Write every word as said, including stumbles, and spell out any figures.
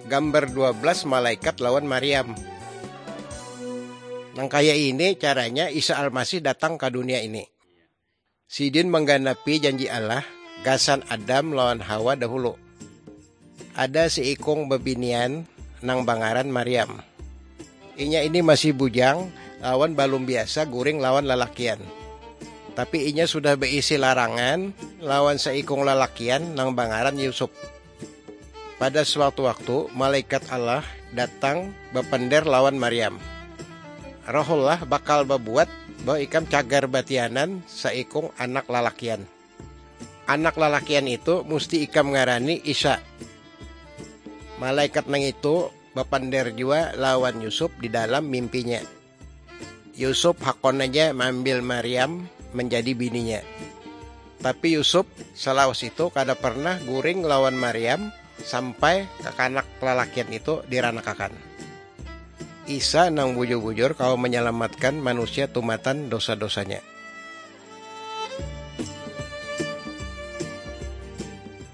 gambar dua belas malaikat lawan Maryam. Nang kayak ini caranya Isa Al-Masih datang ke dunia ini. Sidin menggenapi janji Allah, gasan Adam lawan Hawa dahulu. Ada si ikung bebinian nang bangaran Maryam. Inya ini masih bujang, lawan balum biasa guring lawan lalakian. Tapi inya sudah berisi larangan lawan seikung lalakian nang bangaran Yusuf. Pada suatu waktu malaikat Allah datang bepender lawan Maryam. Rohullah bakal bebuat bahwa ikam cagar batianan seikung anak lalakian. Anak lalakian itu mesti ikam ngarani Isa. Malaikat nang itu bepender juga lawan Yusuf di dalam mimpinya. Yusuf hakon aja mengambil Maryam menjadi bininya. Tapi Yusuf selawas itu kada pernah guring lawan Maryam sampai kekanak lalakian itu diranakakan. Isa nang bujur-bujur kau menyelamatkan manusia tumatan dosa-dosanya.